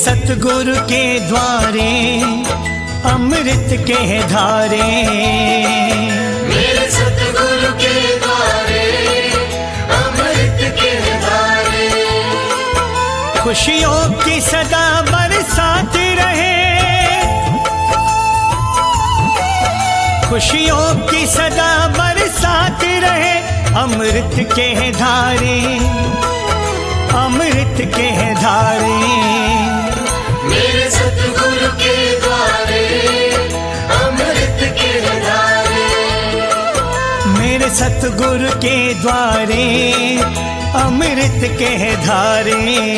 सतगुरु के द्वारे अमृत के धारे, मेरे सतगुरु के द्वारे अमृत के धारे। खुशियों की सदा बरसात रहे, खुशियों की सदा बरसात रहे, अमृत के धारे, अमृत के धारे। मेरे सतगुरु के द्वारे अमृत के धारे, मेरे सतगुरु के द्वारे अमृत के धारे।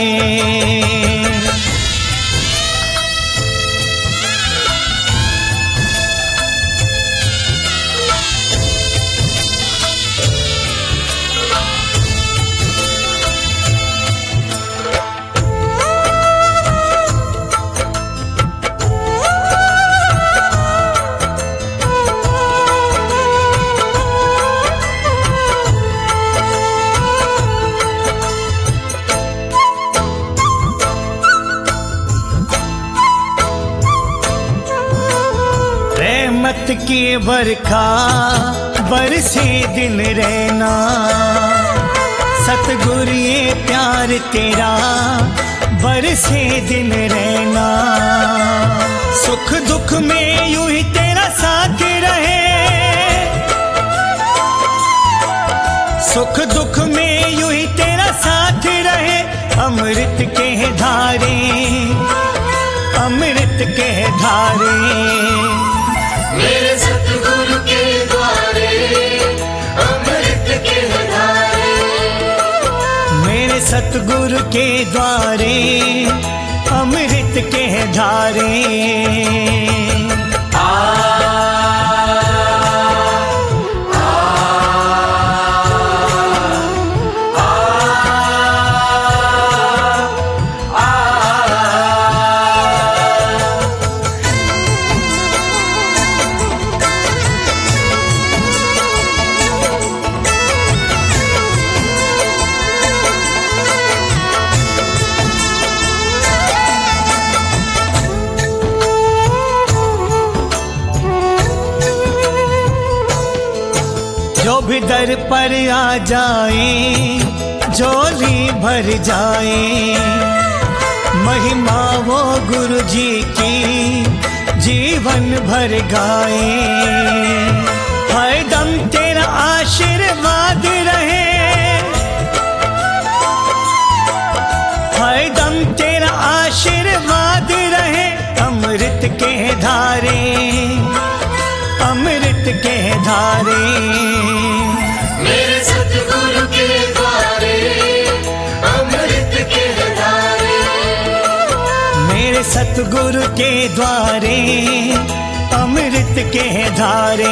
रहमत की बरखा बरसे दिन रहना, सतगुरु ये प्यार तेरा बरसे दिन रहना। सुख दुख में यूं ही तेरा साथ रहे, सुख दुख में यूं ही तेरा साथ रहे, अमृत के धारे, अमृत के धारे। मेरे सतगुरु के द्वारे अमृत के धारे, मेरे सतगुरु के द्वारे अमृत के धारे। जो भी दर पर आ जाए झोली भर जाए, महिमा वो गुरु जी की जीवन भर गाए। हर दम तेरा आशीर्वाद रहे, हर दम तेरा आशीर्वाद रहे, अमृत के धारे, अमृत के धारे। मेरे सतगुरु के द्वारे अमृत के धारे, मेरे सतगुरु के द्वारे अमृत के धारे।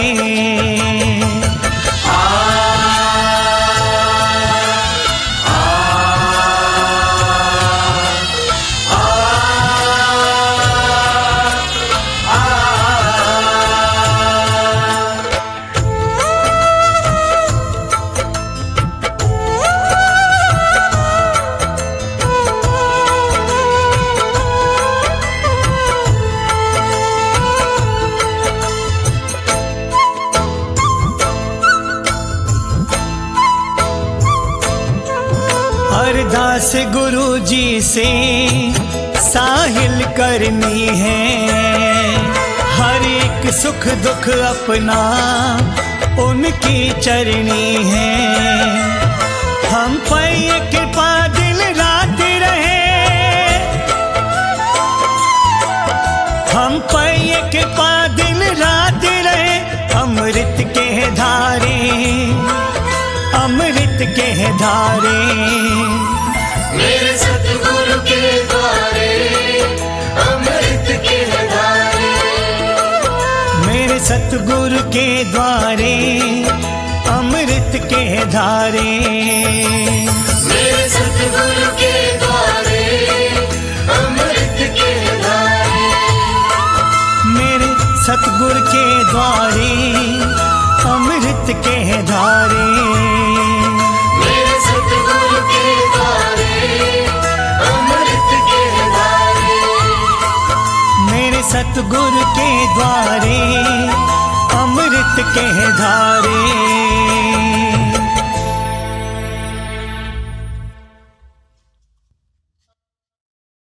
अरदास गुरु जी से साहिल करनी है, हर एक सुख दुख अपना उनकी चरनी है। हम पर ये कृपा दिन रात रहे, हम पर ये कृपा दिन रात रहे, अमृत के धारे, अमृत के धारे। मेरे सतगुरु के द्वारे अमृत के धारे, मेरे सतगुरु के द्वारे अमृत के धारे। मेरे सतगुरु के द्वारे अमृत के धारे, मेरे सतगुरु के द्वारे अमृत के धारे। मेरे सतगुरु के द्वारे अमृत के धारे। सतगुरु के द्वारे अमृत के धारे।